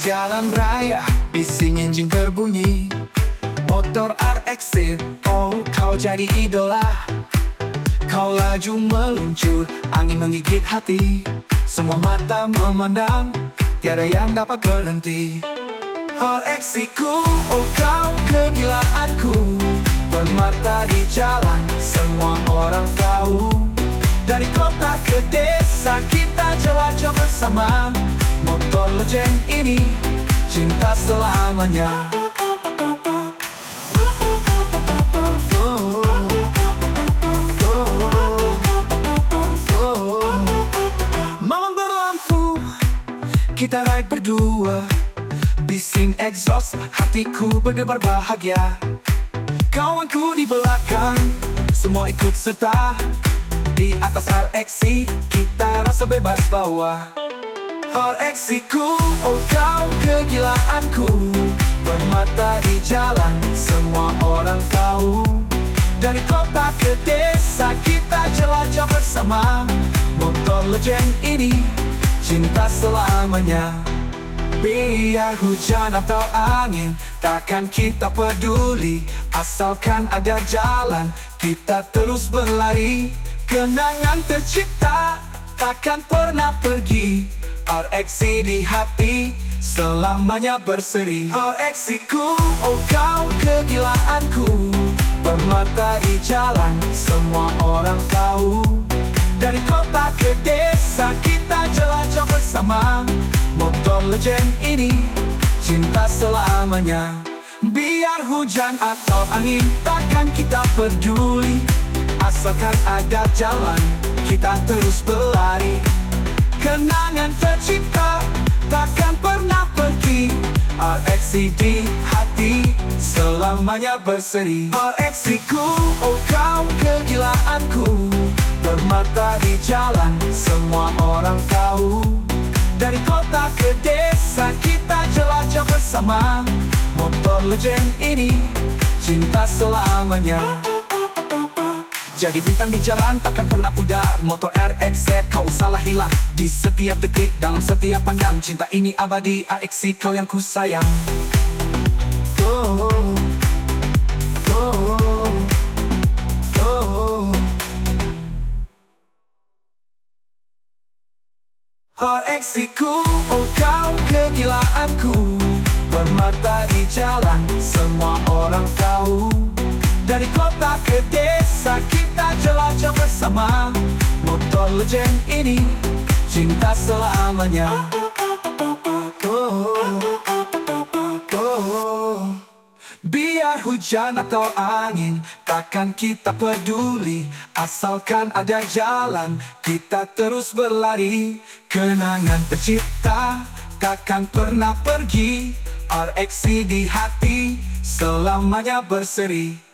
jalan raya, bising enjin berbunyi. Motor RX, oh kau jadi idola. Kau laju meluncur, angin menggigit hati. Semua mata memandang, tiada yang dapat berhenti. RX-ku, oh kau kegilaanku. Permata di jalan, semua orang tahu. Dari kota ke desa, kita jelajah bersama. Motor legend ini, cinta selamanya. Malam berlampu, kita ride berdua. Bising exhaust, hatiku berdebar bahagia. Kawanku di belakang, semua ikut serta. Di atas RX, kita rasa bebas bawa. RX-ku, oh kau kegilaanku. Permata di jalan, semua orang tahu. Dari kota ke desa, kita jelajah bersama. Motor legend ini, cinta selamanya. Biar hujan atau angin, takkan kita peduli. Asalkan ada jalan, kita terus berlari. Kenangan tercipta, takkan pernah pergi. RX di hati, selamanya berseri. RX-ku, oh kau kegilaanku. Permata di jalan, semua orang tahu. Dari kota ke desa, kita jelajah bersama. Motor legend ini, cinta selamanya. Biar hujan atau angin, takkan kita peduli. Asalkan ada jalan, kita terus berlari. Kenangan tercipta, takkan pernah pergi. RX di hati, selamanya berseri. RX-ku, oh kau kegilaanku. Permata di jalan, semua orang tahu. Dari kota ke desa, kita jelajah bersama. Motor legend ini, cinta selamanya. Jadi bintang di jalan, takkan pernah pudar. Motor RX, kau salah hilang. Di setiap detik, dalam setiap pandang. Cinta ini abadi, RX kau yang ku sayang. Oh, oh, oh, oh. RX-ku, oh kau kegilaanku. Permata di jalan, semua orang tahu. Dari kota ke desa, kita jelajah bersama. Motor legend ini, cinta selamanya. Oh, oh, oh. Biar hujan atau angin, takkan kita peduli. Asalkan ada jalan, kita terus berlari. Kenangan tercipta, takkan pernah pergi. RX di hati, selamanya berseri.